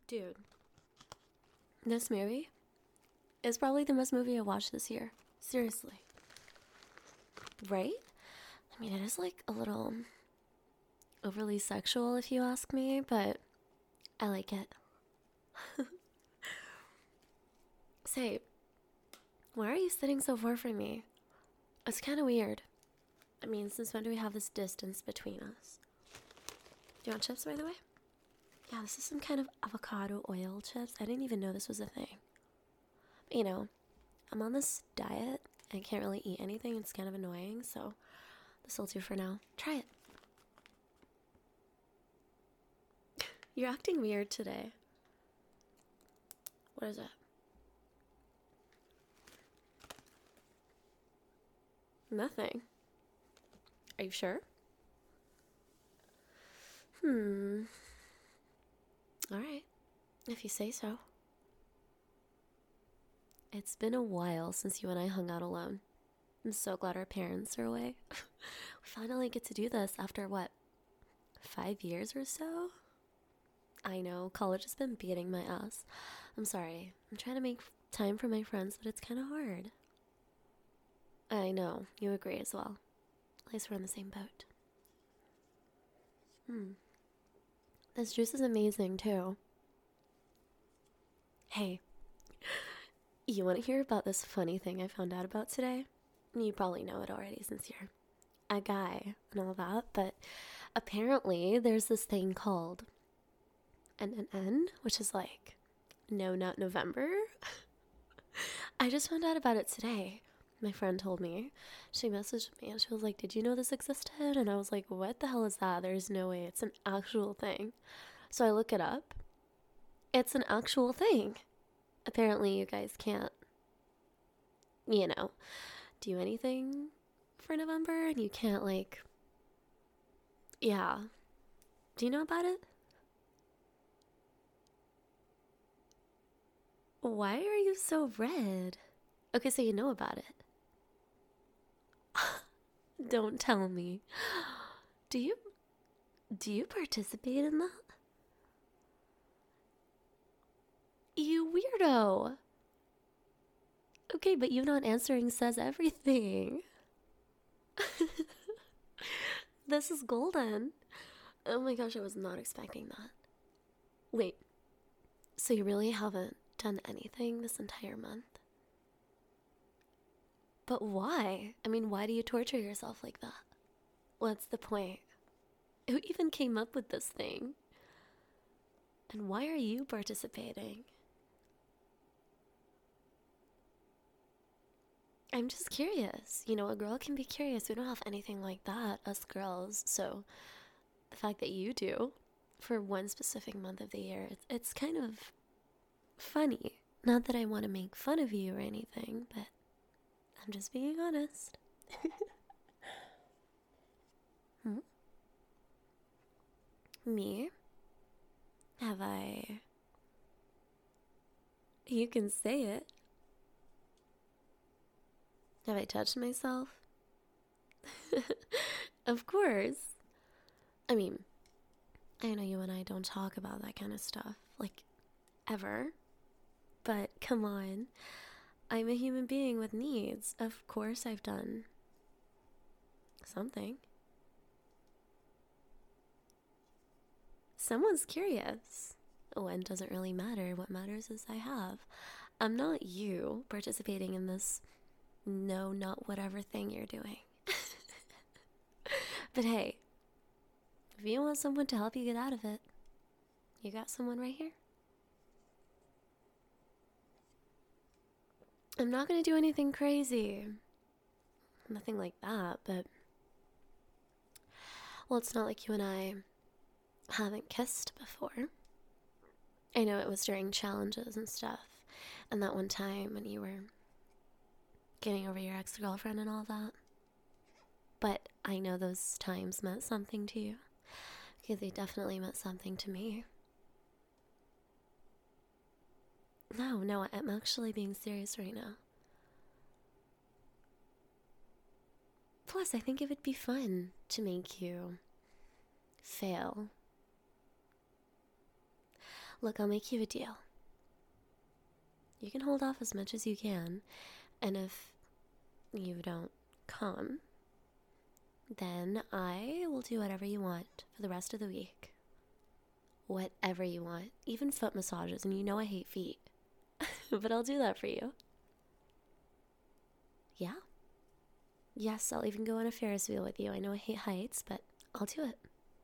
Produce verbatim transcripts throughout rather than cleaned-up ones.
Dude, this movie is probably the best movie I watched this year. Seriously. Right? I mean, it is like a little overly sexual if you ask me, but I like it. Say, why are you sitting so far from me? It's kind of weird. I mean, since when do we have this distance between us? Do you want chips, by the way? Yeah, this is some kind of avocado oil chips. I didn't even know this was a thing. But, you know, I'm on this diet and can't really eat anything. It's kind of annoying, so this will do for now. Try it. You're acting weird today. What is it? Nothing. Are you sure? Hmm. Alright. If you say so. It's been a while since you and I hung out alone. I'm so glad our parents are away. We finally get to do this after what? Five years or so? I know, college has been beating my ass. I'm sorry. I'm trying to make time for my friends, but it's kind of hard. I know, you agree as well. At least we're in the same boat. Hmm. This juice is amazing, too. Hey, you want to hear about this funny thing I found out about today? You probably know it already since you're a guy and all that, but apparently there's this thing called N N N, which is like, no, not November. I just found out about it today. My friend told me. She messaged me and she was like, did you know this existed? And I was like, what the hell is that? There's no way it's an actual thing. So I look it up. It's an actual thing. Apparently you guys can't, you know, do anything for November and you can't, like, yeah. Do you know about it? Why are you so red? Okay, so you know about it. Don't tell me. Do you do you participate in that? You weirdo. Okay, but you not answering says everything. This is golden. Oh my gosh, I was not expecting that. Wait, so you really haven't done anything this entire month? But why? I mean, why do you torture yourself like that? What's the point? Who even came up with this thing? And why are you participating? I'm just curious. You know, a girl can be curious. We don't have anything like that, us girls. So the fact that you do for one specific month of the year, it's, it's kind of funny. Not that I want to make fun of you or anything, but I'm just being honest. Hmm? Me? Have I? You can say it. Have I touched myself? Of course. I mean, I know you and I don't talk about that kind of stuff, like, ever. But come on. I'm a human being with needs. Of course I've done something. Someone's curious. When doesn't really matter. What matters is I have. I'm not you participating in this no, not whatever thing you're doing. But hey, if you want someone to help you get out of it, you got someone right here. I'm not gonna do anything crazy. Nothing like that, but... Well, it's not like you and I haven't kissed before. I know it was during challenges and stuff, and that one time when you were getting over your ex-girlfriend and all that. But I know those times meant something to you, because they definitely meant something to me. No, no, I'm actually being serious right now. Plus, I think it would be fun to make you fail. Look, I'll make you a deal. You can hold off as much as you can, and if you don't come, then I will do whatever you want for the rest of the week. Whatever you want, even foot massages, and you know I hate feet. But I'll do that for you. Yeah? Yes, I'll even go on a Ferris wheel with you. I know I hate heights, but I'll do it.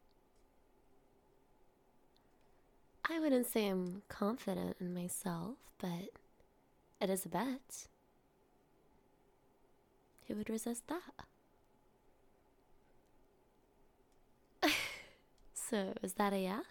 I wouldn't say I'm confident in myself, but it is a bet. Who would resist that? So, is that a yeah?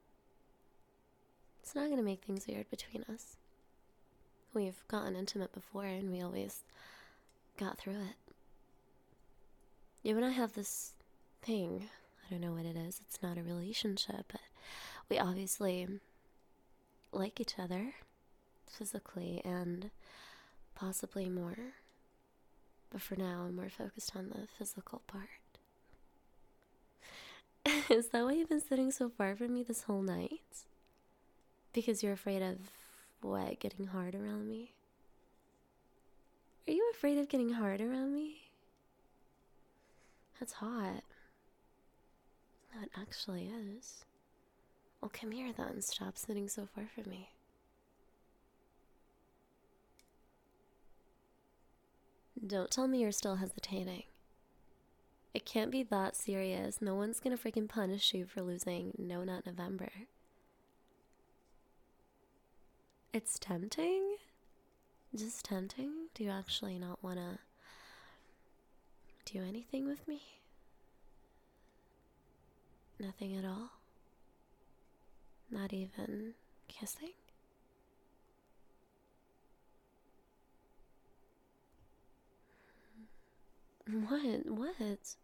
It's not gonna make things weird between us. We've gotten intimate before and we always got through it. You and I have this thing. I don't know what it is. It's not a relationship, but we obviously like each other physically and possibly more. But for now, I'm more focused on the physical part. Is that why you've been sitting so far from me this whole night? Because you're afraid of, what, getting hard around me? Are you afraid of getting hard around me? That's hot. No, it actually is. Well, come here then. Stop sitting so far from me. Don't tell me you're still hesitating. It can't be that serious. No one's gonna freaking punish you for losing No Nut November. It's tempting? Just tempting? Do you actually not wanna do anything with me? Nothing at all? Not even kissing? What? What?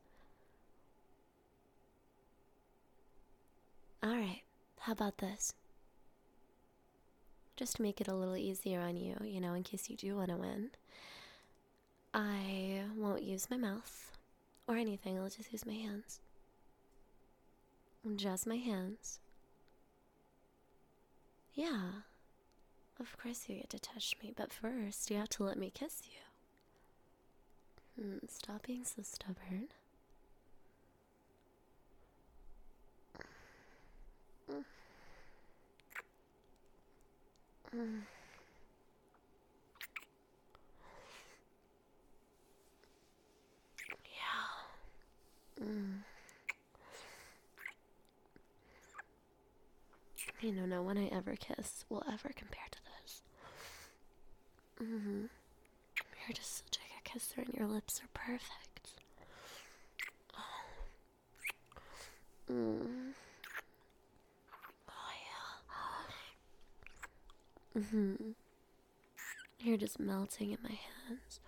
Alright, how about this? Just to make it a little easier on you, you know, in case you do want to win. I won't use my mouth or anything, I'll just use my hands. Just my hands. Yeah, of course you get to touch me, but first you have to let me kiss you. Hmm, stop being so stubborn. Mm. Yeah. Mm. You know, no one I ever kiss will ever compare to this. Mm-hmm. You're just such a good kisser and your lips are perfect. Mm. Oh, yeah. Mm-hmm. You're just melting in my hands.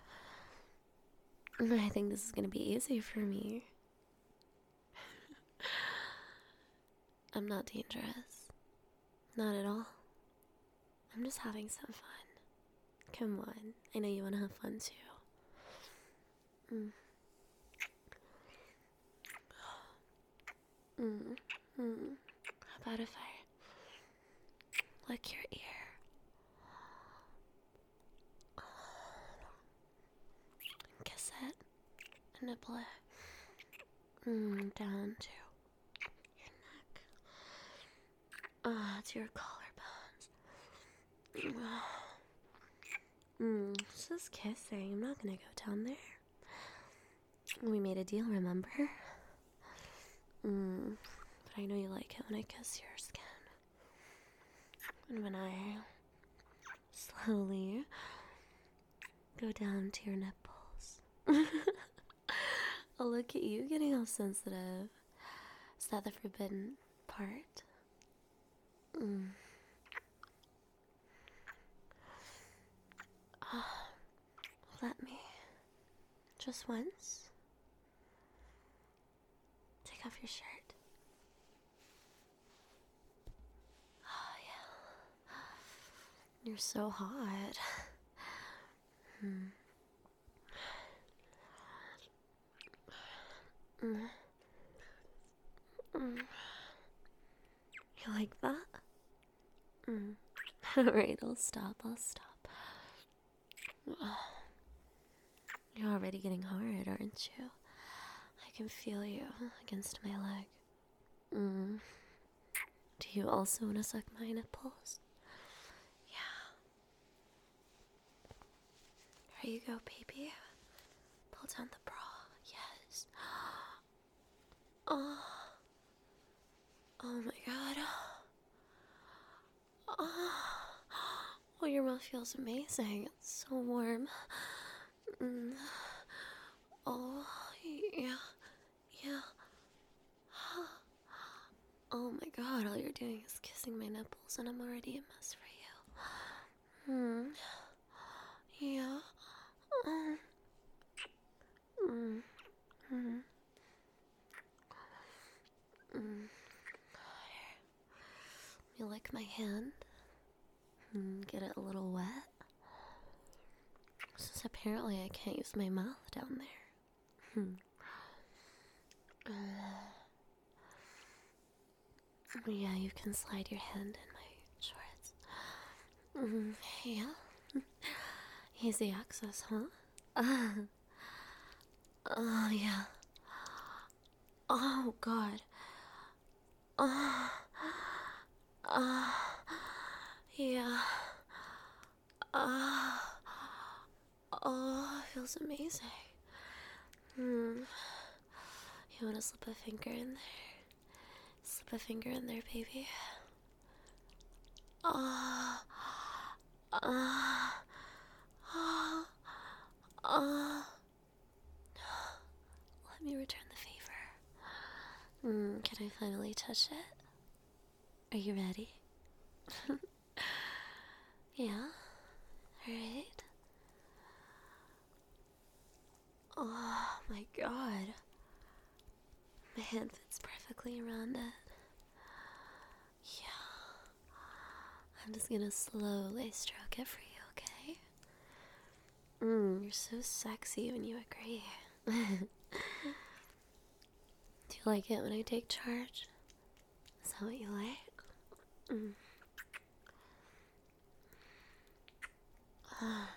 I think this is gonna be easy for me. I'm not dangerous. Not at all. I'm just having some fun. Come on. I know you want to have fun too. Mm. Mm. Mm. How about if I lick your ear? Kiss it. And nibble it. Mm. Down to your neck. Ah, oh, to your collarbones. Mm. It's just kissing. I'm not gonna go down there. We made a deal, remember? Mm. But I know you like it when I kiss your skin. And when I slowly go down to your nipples. Oh, look at you getting all sensitive. Is that the forbidden part? Mm. Oh, let me. Just once. Take off your shirt. Oh, yeah. You're so hot. Hmm. Mm. Mm. You like that? Mm. Alright, I'll stop, I'll stop. You're already getting hard, aren't you? I can feel you against my leg. Mm. Do you also want to suck my nipples? Yeah. Here you go, baby. Pull down the bra. Yes. Oh. Oh my god. Oh. Oh, your mouth feels amazing. It's so warm. Mm. Oh, yeah. Yeah. Oh my god, all you're doing is kissing my nipples, and I'm already a mess for you. Hmm. Yeah. Mm. Mm. Mm. Mm. You lick my hand. Mm, get it a little wet. Since apparently I can't use my mouth down there. Hmm. Uh, yeah, you can slide your hand in my shorts. Mm, yeah. Easy access, huh? Uh, oh, yeah. Oh, God. Oh, uh, yeah. Uh, oh, feels amazing. Hmm. You want to slip a finger in there? Slip a finger in there, baby. Ah, ah, ah, ah. Let me return the favor. Mm, can I finally touch it? Are you ready? Yeah? Alright. Oh my god. My hand fits perfectly around it. Yeah. I'm just gonna slowly stroke it for you, okay? Mmm, you're so sexy when you agree. Do you like it when I take charge? Is that what you like? Mm. Oh,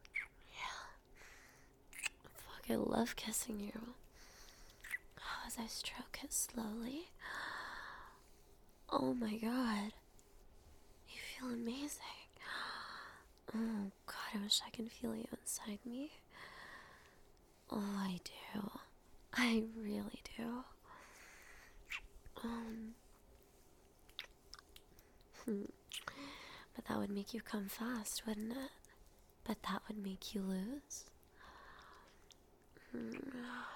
yeah. Fuck, I love kissing you. Oh, as I stroke it slowly. Oh my god. You feel amazing. Oh god, I wish I could feel you inside me. Oh, I do. I really do. Um, hmm. But that would make you come fast, wouldn't it? But that would make you lose. Hmm.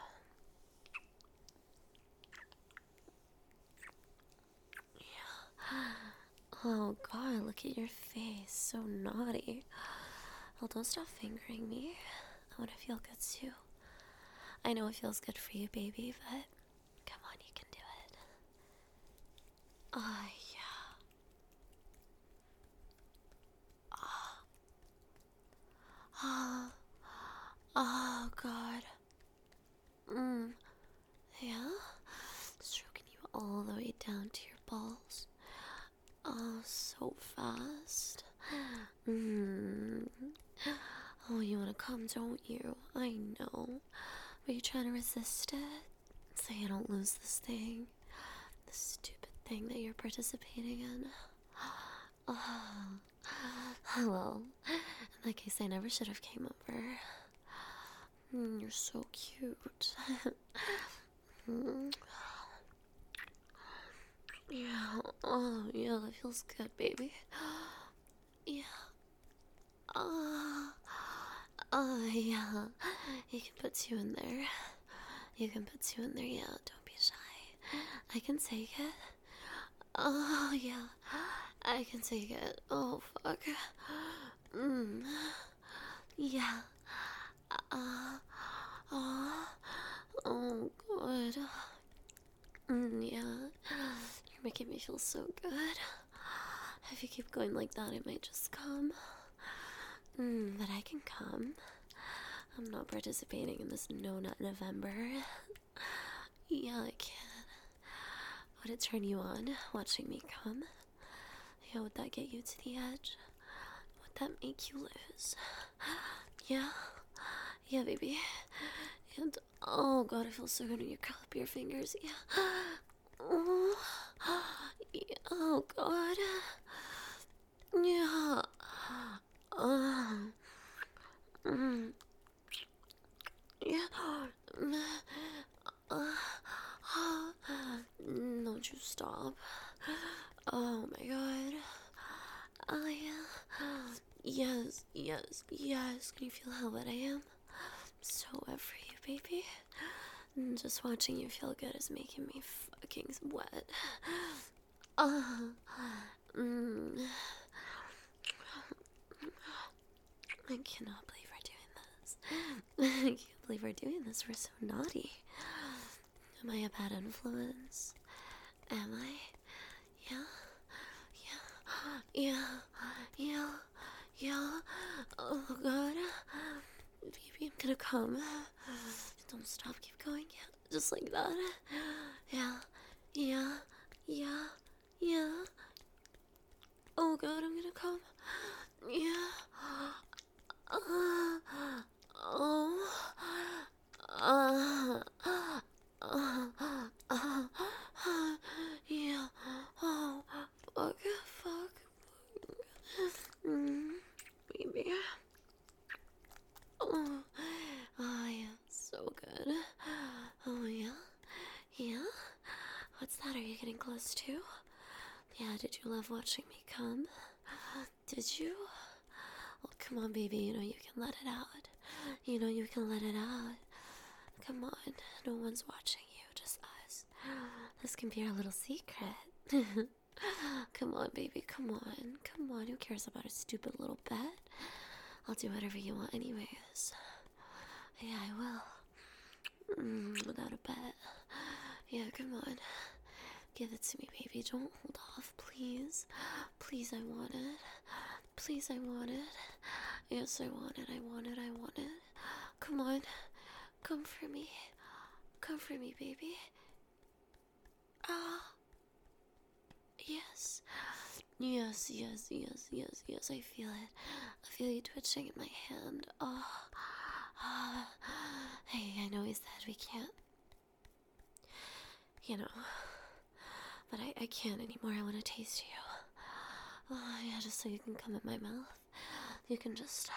Yeah. Oh god, look at your face. So naughty. Well, don't stop fingering me. I want to feel good too. I know it feels good for you, baby, but come on, you can do it. Oh, yeah. Oh, oh, oh god. Mm, yeah? Stroking you all the way down to your balls. Oh, so fast. Mm. Oh, you want to come, don't you? I know. Are you trying to resist it? So you don't lose this thing. This stupid thing that you're participating in. Oh. Well, in that case, I never should have came over. Mm, you're so cute. Mm. Yeah. Oh, yeah, that feels good, baby. Yeah. Oh, oh, yeah. You can put two in there. You can put two in there, yeah. Don't be shy. I can take it. Oh, yeah. I can take it. Oh, fuck. Mm. Yeah. Uh, oh, oh, good. Mm, yeah. You're making me feel so good. If you keep going like that, I might just come. Mm, but I can come. I'm not participating in this No Nut November. Yeah, I can. Would it turn you on watching me come? Yeah, would that get you to the edge? Would that make you lose? Yeah? Yeah, baby. And, oh god, it feels so good when you curl up your fingers. Yeah. Oh, yeah. Oh god. Yeah. Um. Mm. Yeah. Uh, don't you stop. Oh my god. Oh yeah. Yes, yes, yes. Can you feel how wet I am? So wet for you, baby. Just watching you feel good is making me fucking wet. Uh, mm. I cannot believe we're doing this. I can't believe we're doing this. We're so naughty. Am I a bad influence? Am I? Yeah? Yeah? Yeah? Yeah? Yeah? Oh god. Baby, I'm gonna come. Don't stop, keep going. Yeah, just like that. Yeah, yeah, yeah, yeah. Oh god, I'm gonna come. Yeah. Uh, oh. Uh, uh, uh, uh, yeah. Oh, fuck, fuck. Mm, baby. Oh, oh yeah, so good. Oh yeah, yeah. What's that? Are you getting close too? Yeah. Did you love watching me come? Did you? Oh, come on, baby. You know you can let it out. You know you can let it out. Come on. No one's watching you, just us. This can be our little secret. Come on, baby. Come on. Come on. Who cares about a stupid little bet? I'll do whatever you want anyways. Yeah, I will. Mm, without a bet. Yeah, come on. Give it to me, baby. Don't hold off, please. Please, I want it. Please, I want it. Yes, I want it. I want it. I want it. Come on. Come for me. Come for me, baby. Ah. Yes. Yes, yes, yes, yes, yes. I feel it. I feel you twitching in my hand. Oh. Ah. Hey, I know he said we can't. You know. But I, I can't anymore. I want to taste you. Oh, yeah, just so you can come in my mouth. You can just.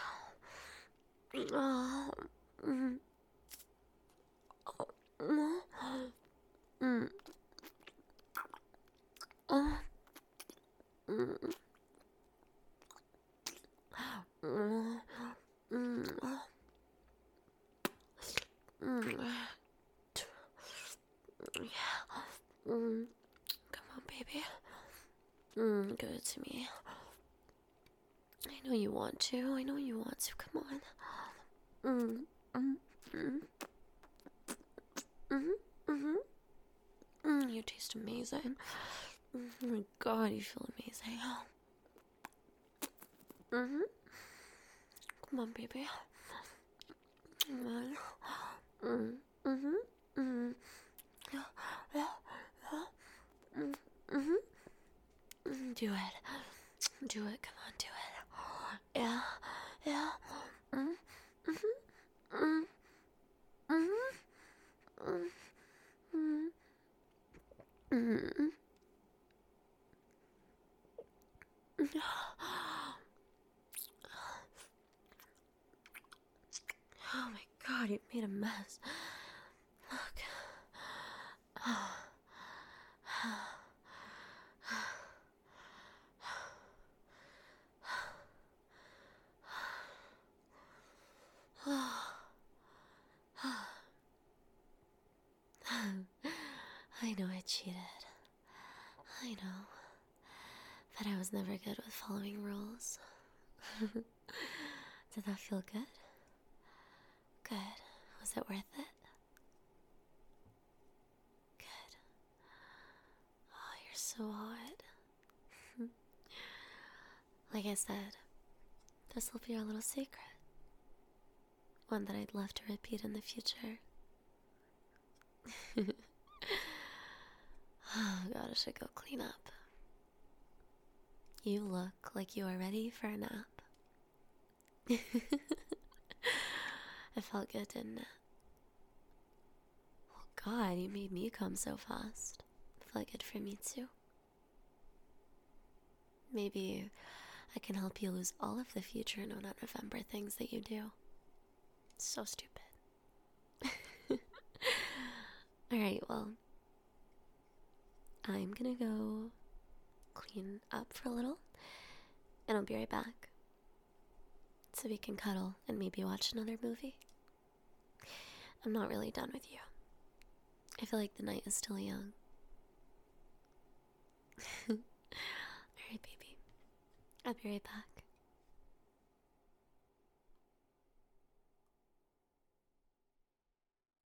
Oh. Mm. Oh. Mm. Oh. Mm. Mm. Mm. Mm. Yeah. Mm. Come on, baby. Mm. Give it to me. I know you want to. I know you want to. Come on. Mm. Mm. Mm. Mm. Mm. Mm. You taste amazing. Oh my god, you feel amazing. Mm-hmm. Come on, baby. Come on. Mm. Mm-hmm. Mm. Yeah. Yeah. Yeah. Mm. Mm-hmm. Mm. Do it. Do it. Come on, do it. Yeah. Yeah. Mm. Mm-hmm. Mm. Mm-hmm. Mm. Mm. Mm. Oh my god, you made a mess. Look. I know I cheated. I know. But I was never good with following rules. Did that feel good? Good. Was it worth it? Good. Oh, you're so hot. Like I said, this will be our little secret. One that I'd love to repeat in the future. Oh god, I should go clean up. You look like you are ready for a nap. It felt good, didn't it? Oh god, you made me come so fast. It felt good for me too. Maybe I can help you lose all of the future no not November things that you do. So stupid. Alright, well, I'm gonna go clean up for a little, and I'll be right back. So we can cuddle and maybe watch another movie. I'm not really done with you. I feel like the night is still young. Alright, baby. I'll be right back.